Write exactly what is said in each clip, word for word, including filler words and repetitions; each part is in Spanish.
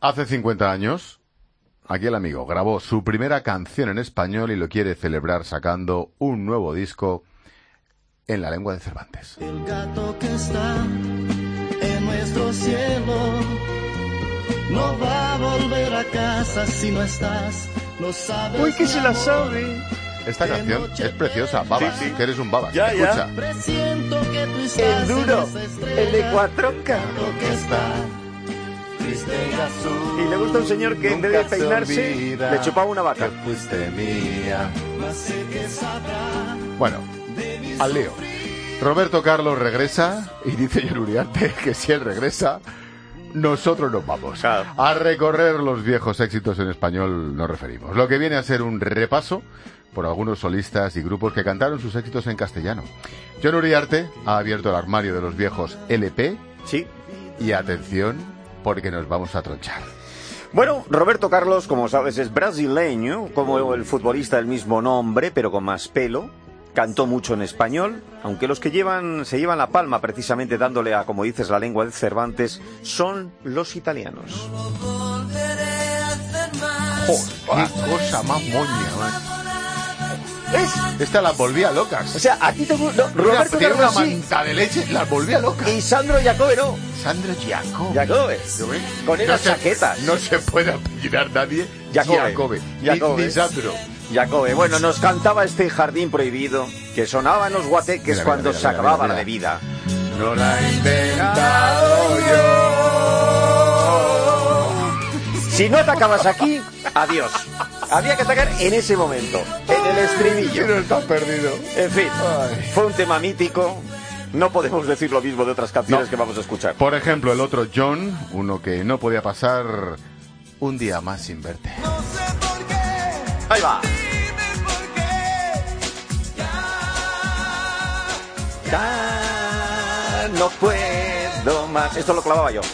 Hace cincuenta años, aquí el amigo grabó su primera canción en español y lo quiere celebrar sacando un nuevo disco en la lengua de Cervantes. El gato que está en nuestro cielo no va a volver a casa si no estás, no sabes. Uy, que se la sabe. Esta canción es preciosa, Babas, Sí, sí. que eres un Babas. Ya, ya. Escucha. Presiento que tú estás El duro, en esa estrella, el de cuatro K. gato que está triste y azul. Y le gusta un señor que en vez de Nunca se peinarse olvida le chupaba una vaca. que fuiste mía. Más sé que sabrá Bueno, al lío. Roberto Carlos regresa y dice Jon Uriarte que si él regresa, nosotros nos vamos. Claro. A recorrer los viejos éxitos en español nos referimos. Lo que viene a ser un repaso por algunos solistas y grupos que cantaron sus éxitos en castellano. Jon Uriarte ha abierto el armario de los viejos L P Sí. y atención porque nos vamos a tronchar. Bueno, Roberto Carlos, como sabes, es brasileño, como el futbolista del mismo nombre, pero con más pelo. Cantó mucho en español, aunque los que llevan se llevan la palma precisamente dándole a, como dices, la lengua de Cervantes, son los italianos. ¡Joder, qué cosa más moña, man! ¿Ves? Esta las volvía locas. O sea, a ti te gusta... No, Roberto Tiene una Carlos sí. manta de leche, las volvía locas. Y Sandro Jacobe no. Sandro Giacobbe. Jacobe. Con esas se- chaquetas. No se puede apellidar nadie Jacobe. Giacobbe. Ni- Jacobe. Ni Sandro. Jacobe, bueno, nos cantaba este Jardín Prohibido, que sonaba en los guateques Mira, cuando mira, se mira, acababa mira, la mira. bebida. No la he inventado yo. Si no atacabas aquí, adiós. Había que atacar en ese momento, en el Si estribillo. no estás perdido. En fin, Ay. fue un tema mítico. No podemos decir lo mismo de otras canciones No. que vamos a escuchar. Por ejemplo, el otro John, uno que no podía pasar un día más sin verte. Ahí va. Ya no puedo más. Esto lo clavaba yo.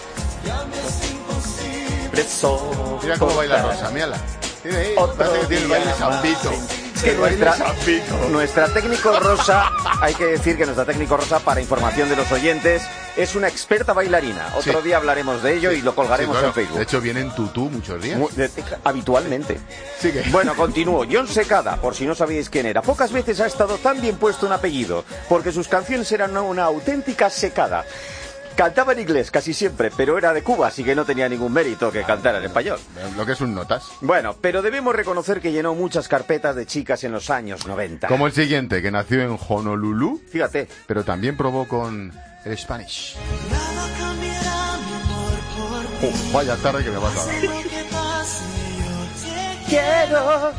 Preso. Mira cómo baila Rosa, mírala. Tiene ahí, Otro parece que tiene el baile día zambito. Es que El baile nuestra, zambito. nuestra técnico Rosa, hay que decir que nuestra técnico Rosa, para información de los oyentes, es una experta bailarina. Otro Sí. día hablaremos de ello y lo colgaremos Sí, claro. en Facebook. De hecho, viene en tutú muchos días. Mu- de- habitualmente. Sigue. Bueno, continúo. John Secada, por si no sabíais quién era. Pocas veces ha estado tan bien puesto un apellido, porque sus canciones eran una auténtica secada. Cantaba en inglés casi siempre, pero era de Cuba, así que no tenía ningún mérito que cantara en español. Lo que es un notas. Bueno, pero debemos reconocer que llenó muchas carpetas de chicas en los años noventa. Como el siguiente, que nació en Honolulu, Fíjate. pero también probó con el Spanish. Nada cambiará mi amor por ti. Oh, vaya tarde que me vas a dar. Lo que pase, yo te Quiero.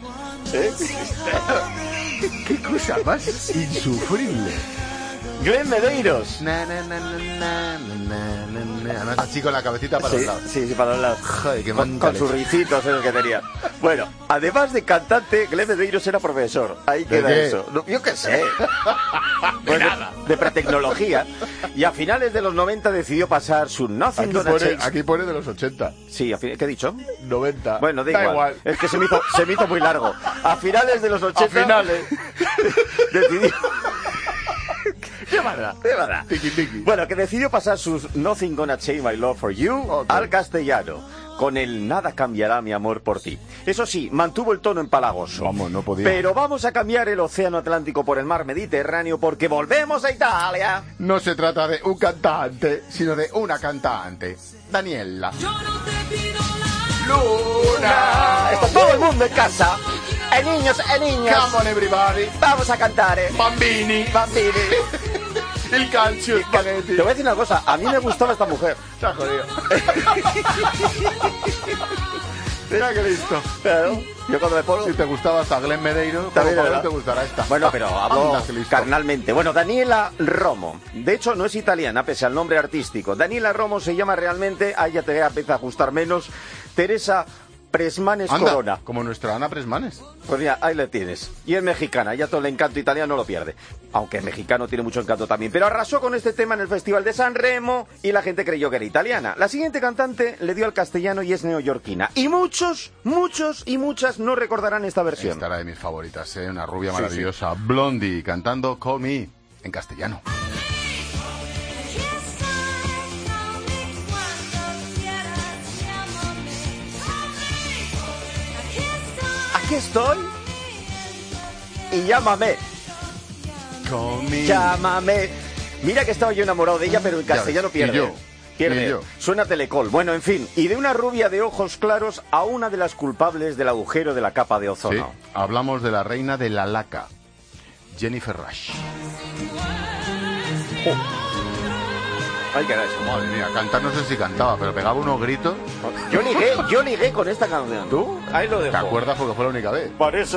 ¿Qué cosa más insufrible? Glenn Medeiros. Na, na, na, na, na, na, na, na. Además, así con la cabecita para Sí, los lados. sí, sí, para los lados. Joder, qué Con, manta con leche. sus ricitos esos que tenía. Bueno, además de cantante, Glenn Medeiros era profesor. Ahí ¿De queda qué? eso. No, yo qué sé. Pues de, de pretecnología. Y a finales de los noventa decidió pasar su Nothing Aquí Gonna pone, Change. aquí pone de los ochenta. Sí, a fin- ¿qué he dicho? noventa. Bueno, da igual. Es que se me, hizo, se me hizo muy largo. A finales de los ochenta... A finales. decidió... ¿Qué mala? ¿Qué va a dar? Tiki, tiki. Bueno, que decidió pasar sus Nothing Gonna Change My Love For You Ok. al castellano, con el Nada cambiará mi amor por ti. Eso sí, mantuvo el tono empalagoso. Vamos, no podía. Pero vamos a cambiar el océano Atlántico por el mar Mediterráneo porque volvemos a Italia. No se trata de un cantante, sino de una cantante. Daniela. Luna. Está todo el mundo en casa. Eh, niños, eh, niñas. Come on everybody. Vamos a cantar, eh. Bambini. Bambini. El calcio spaghetti. Te voy a decir una cosa, a mí me gustaba esta mujer. Se ha jodido. Mira que listo. Claro, yo cuando me pongo... Si te gustaba hasta Glenn Medeiros, También, ¿cómo ¿verdad? te gustará esta? Bueno, pero hablo Anda, que listo. carnalmente. Bueno, Daniela Romo. De hecho, no es italiana, pese al nombre artístico. Daniela Romo se llama realmente, ahí ya te empieza a ajustar menos, Teresa Presmanes Anda, Corona. como nuestra Ana Presmanes. Pues mira, ahí le tienes. Y es mexicana, ya todo el encanto italiano no lo pierde. Aunque el mexicano tiene mucho encanto también. Pero arrasó con este tema en el Festival de San Remo y la gente creyó que era italiana. La siguiente cantante le dio al castellano y es neoyorquina. Y muchos, muchos y muchas no recordarán esta versión. Esta era de mis favoritas, ¿eh? Una rubia Sí, maravillosa. Blondie, cantando Call Me, en castellano. aquí estoy y llámame. Conmigo. Llámame. Mira que estaba yo enamorado de ella, pero en castellano ves, pierde. y yo, Pierde. y yo. Suena telecol. Bueno, en fin. Y de una rubia de ojos claros a una de las culpables del agujero de la capa de Sí, ozono. hablamos de la reina de la laca, Jennifer Rush. Ay, que era eso. Madre mía, cantar no sé si cantaba, pero pegaba unos gritos. Yo ligué, yo ligué con esta canción. ¿Tú? Ahí lo dejo. ¿Te acuerdas? Porque fue la única vez. Por eso.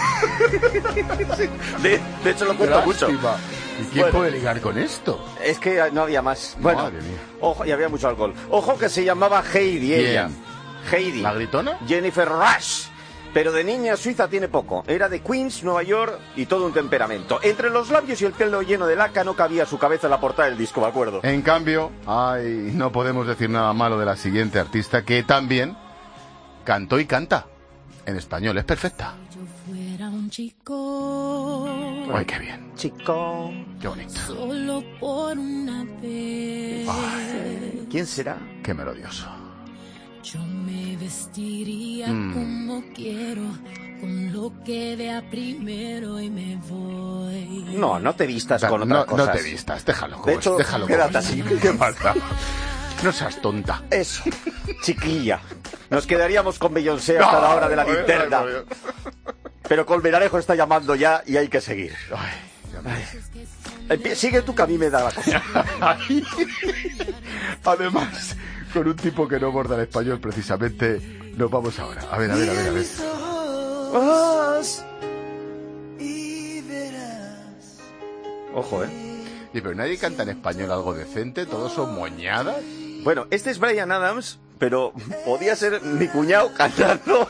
de, de hecho lo cuento mucho. Lástima. ¿Y quién Bueno. puede ligar con esto? Es que no había más. Bueno, Madre mía. ojo, y había mucho alcohol. Ojo que se llamaba Heidi ella. ¿Quién? Heidi. ¿La gritona? Jennifer Rush. Pero de niña suiza tiene poco. Era de Queens, Nueva York, y todo un temperamento. Entre los labios y el pelo lleno de laca no cabía su cabeza en la portada del disco, me acuerdo. En cambio, ay, no podemos decir nada malo de la siguiente artista que también cantó y canta en español. Es perfecta. Yo fuera un chico, Ay, qué bien. Chico. Qué bonito. solo por una vez. ¿Quién será? Qué melodioso. Yo me vestiría Mm. como quiero, con lo que vea primero y me voy. No, no te vistas con no, otras no cosas. te vistas, déjalo. De como hecho, es, déjalo quédate como así. es. ¿Qué pasa? No seas tonta. Eso, chiquilla. Nos quedaríamos con Beyoncé hasta la hora de la Ay, linterna. ay, Pero Colmenarejo está llamando ya y hay que seguir. ay, ya me- Empie- Sigue tú que a mí me da la cosa. Ay. Además, con un tipo que no borda el español, precisamente, nos vamos ahora. A ver, a ver, a ver, a ver. Ojo, ¿eh? Y pero nadie canta en español algo decente, todos son moñadas. Bueno, este es Bryan Adams, pero podía ser mi cuñado cantando.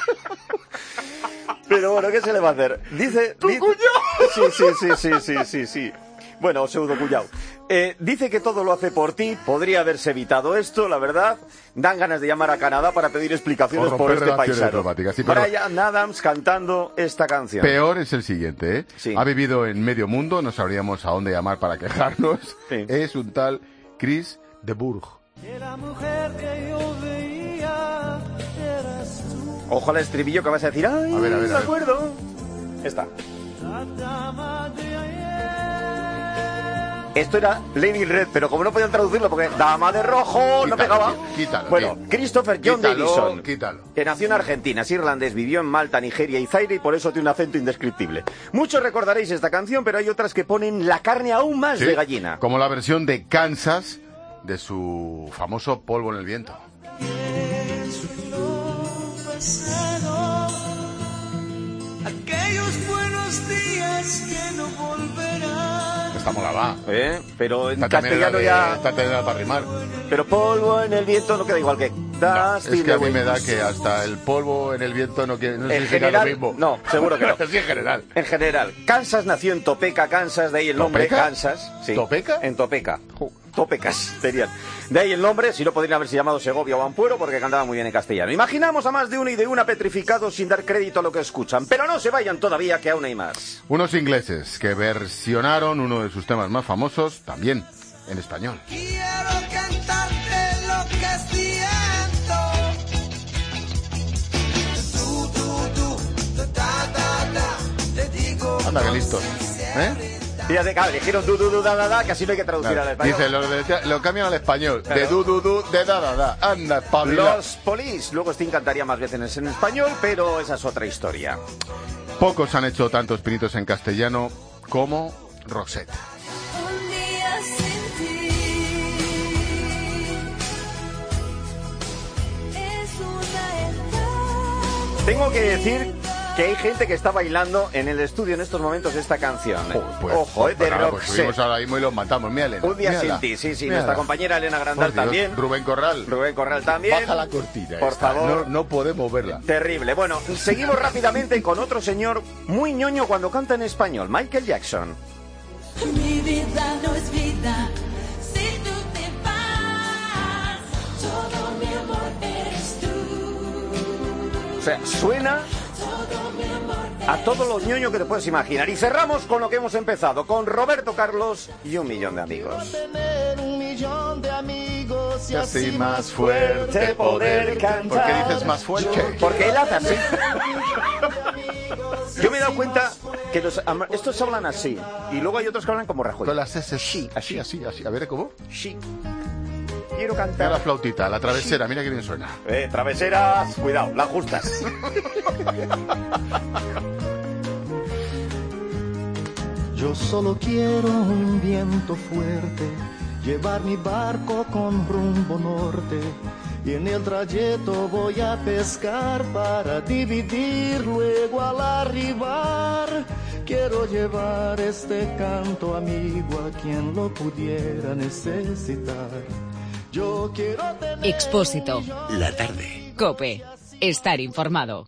Pero bueno, ¿qué se le va a hacer? Dice... ¿Tu di- cuñado? Sí, sí, sí, sí, sí, sí, sí. Bueno, pseudo cuñado. Eh, dice que todo lo hace por ti. Podría haberse evitado esto, la verdad. Dan ganas de llamar a Canadá para pedir explicaciones O por romper este relaciones paisano. diplomáticas, sí, pero- Bryan Adams cantando esta canción. Peor es el siguiente, ¿eh? Sí. Ha vivido en medio mundo, no sabríamos a dónde llamar para quejarnos. Sí. Es un tal Chris de Burgh. Ojo al estribillo que vas a decir. Ay, A ver, a ver, a me ver. acuerdo. Esta. Esto era Lady Red, pero como no podían traducirlo porque dama de rojo no Quítalo, pegaba. tío, quítalo, bueno, tío. Christopher John Quítalo, Davison, quítalo. que nació en Argentina, es irlandés, vivió en Malta, Nigeria y Zaire y por eso tiene un acento indescriptible. Muchos recordaréis esta canción, pero hay otras que ponen la carne aún más Sí, de gallina. Como la versión de Kansas de su famoso Polvo en el viento. Aquellos buenos días que no volverán. Esta mola va. ¿Eh? Pero en Esta también era castellano de- ya... esta también era para rimar. Pero polvo en el viento no queda igual que... No, es Dusty que a mí Lewis. me da que hasta el polvo en el viento no quiere, no sé En si será general, lo mismo. no, seguro que no. Sí, en general. En general, Kansas nació en Topeka, Kansas, de ahí el nombre ¿Topeka? Kansas. Sí. ¿Topeca? En Topeka. Topecas serían. De ahí el nombre, si no podrían haberse llamado Segovia o Ampuero porque cantaban muy bien en castellano. Imaginamos a más de uno y de una petrificados sin dar crédito a lo que escuchan. Pero no se vayan todavía que aún hay más. Unos ingleses que versionaron uno de sus temas más famosos, también en español. Quiero cantarte lo que siento. Tú, tú, tú, ta, ta, ta, te digo. Anda, que listos. ¿Eh? Fíjate, claro, dijeron du, du, du, da, da, da, que así no hay que traducir al español. Dice, lo, de- lo cambian al español. De Claro. du, du, du, de da, da, da. Anda, espabila. Los Police. Luego Sting cantaría más veces en español, pero esa es otra historia. Pocos han hecho tantos pinitos en castellano como Rosette. Un día sin ti es una etapa. Tengo que decir que hay gente que está bailando en el estudio en estos momentos esta canción. ¿eh? Oh, pues, Ojo, eh, de pues nada, pues Roxette. subimos ahora mismo y los matamos. Mira, Elena. Un día mírala, sin ti, sí, sí. mírala. Nuestra compañera Elena Grandal Por Dios, también. Rubén Corral. Rubén Corral también. Baja la cortina. Por esta. favor. No, no podemos verla. Terrible. Bueno, seguimos rápidamente con otro señor muy ñoño cuando canta en español, Michael Jackson. Mi vida no es vida si tú te vas. Todo mi amor eres tú. O sea, suena Todo mi amor a todo lo ñoño que te puedes imaginar. Y cerramos con lo que hemos empezado, con Roberto Carlos y un millón de amigos. Tener un millón millón de amigos y, Y así más fuerte poder cantar. ¿Por qué dices más fuerte? Porque él hace así. Yo me he dado cuenta que los, estos hablan así. Y luego hay otros que hablan como Rajoy. Con las S, Sí, así, así, así. A ver, ¿cómo? Sí. Quiero Mira cantar. la flautita, la travesera, mira que bien suena. Eh, traveseras, cuidado, las justas. Yo solo quiero un viento fuerte, llevar mi barco con rumbo norte, y en el trayecto voy a pescar para dividir luego al arribar. Quiero llevar este canto amigo a quien lo pudiera necesitar. Yo quiero tener Expósito. La tarde. COPE. Estar informado.